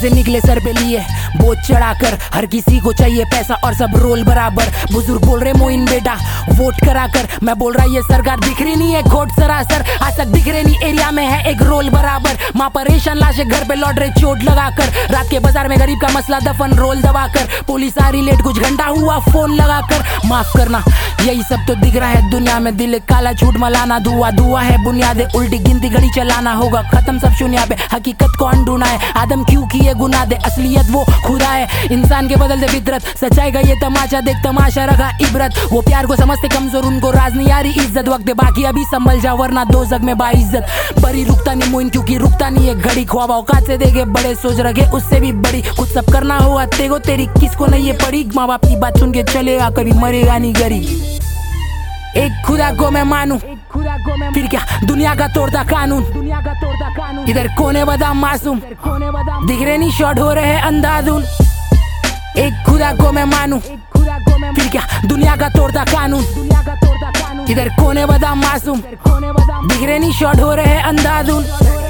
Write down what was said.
से निकले सर पे लिए बोझ चढ़ाकर, हर किसी को चाहिए पैसा और सब रोल बराबर। बुजुर्ग बोल रहे मोइन बेटा वोट कराकर, मैं बोल रहा ये सरकार दिख रही नहीं है खोट सरासर। आज तक दिख रहे नहीं एरिया में है एक रोल बराबर। माँ परेशान लाशें घर पे लौट रहे चोट लगाकर, रात के बाजार में गरीब का मसला दफन रोल दबाकर। पुलिस आ रही लेट कुछ घंटा हुआ फोन लगाकर। माफ करना यही सब तो दिख रहा है दुनिया में, दिल काला झूठ मलाना धुआं धुआं है बुनियादें। उल्टी गिनती घड़ी चलाना होगा खत्म सब शून्य पे, हकीकत को ढूंढना है आदम क्यों किए गुनाह दे, असलियत वो खुदा है इंसान के बदल दे फितरत। सच्चाई का ये तमाशा देख तमाशा रखा इबरत, वो प्यार को समझते कमजोर उनको राज नहीं आ रही इज्जत। वक्त बाकी अभी संभल जा वरना दो जग में बाइज्जत। बड़ी रुकता नहीं मोइन क्योंकि रुकता नहीं है घड़ी, ख्वाब औकात से देखे बड़े सोच रखे उससे भी बड़ी। कुछ सब करना होगा तेगो तेरी किसको नहीं ये पड़ी, माँ बाप की बात सुन के चलेगा कभी मरेगा नहीं गरीब। एक खुदा को मैं मानूं फिर क्या दुनिया का तोड़ता कानून, इधर कोने बदाम मासूम दिख रहे नहीं शॉट हो रहे हैं अंधाधुन। एक खुदा को मैं मानूं फिर क्या दुनिया का तोड़ता कानून, इधर कोने बदाम मासूम दिख रहे नहीं शॉट हो रहे हैं अंधाधुन।